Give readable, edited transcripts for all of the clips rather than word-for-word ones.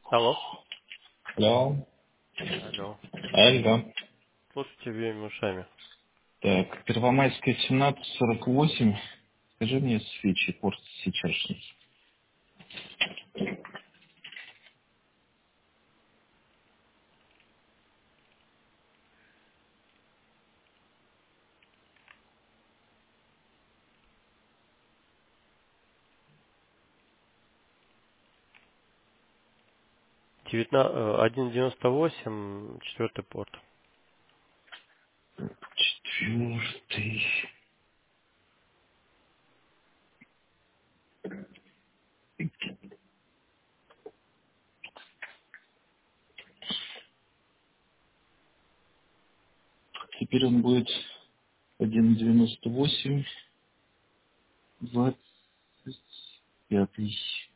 Алло. Алло. Алло. Альга. Слушайте обеими ушами. Так, Первомайская, 17:48. Скажи мне свечи, порт сейчасшний. 1.98, четвертый порт. Четвертый. Теперь он будет 1.98, 25.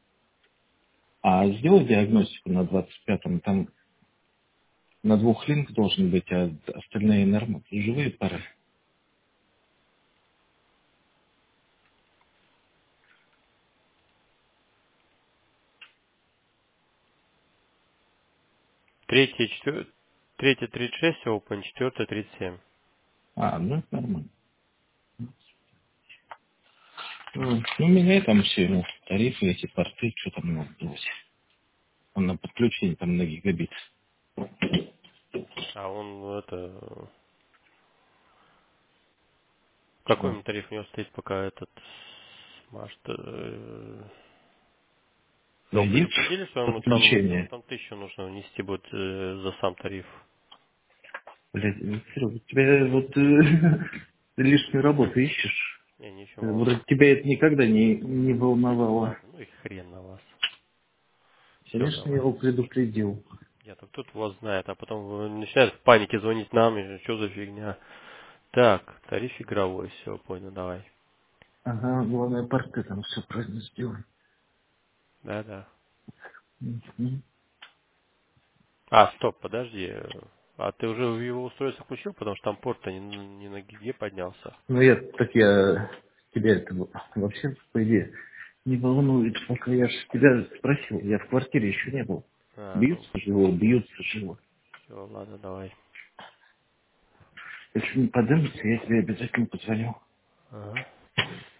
А сделай диагностику на 25-м. Там на двух линк должен быть, а остальные нормы. Живые пары. Третий 36 open, четвертый 37. А, ну это нормально. Ну, меняй там все, ну, тарифы, эти порты, что там надо делать. Он на подключение там на гигабит. А он это... Какой Чего? ему тариф у него стоит, пока этот... Может, его Зайди предупредили, что в ему подключение. там 1000 нужно внести будет за сам тариф? Блядь, Серега, у тебя вот ты лишнюю работу ищешь. Не, ничего, Вроде молодец. тебя это никогда не волновало. Ладно, ну и хрен на вас. Все, Конечно, я давай. его предупредил. Я так тут вас знает, а потом начинает в панике звонить нам, и что за фигня. Так, тариф игровой, все, понял, давай. Ага, главное, порты там все правильно сделай. Да-да. Мгм. А, стоп, подожди. А ты уже его устройство включил, потому что там порт-то не на гиге поднялся. Ну, я тебя это вообще, по идее, не волнует, пока я же тебя спросил, я в квартире еще не был. А, ну, Бьются живо, бьются живо. все, ладно, давай. Если не подымется, я тебе обязательно позвоню. Ага.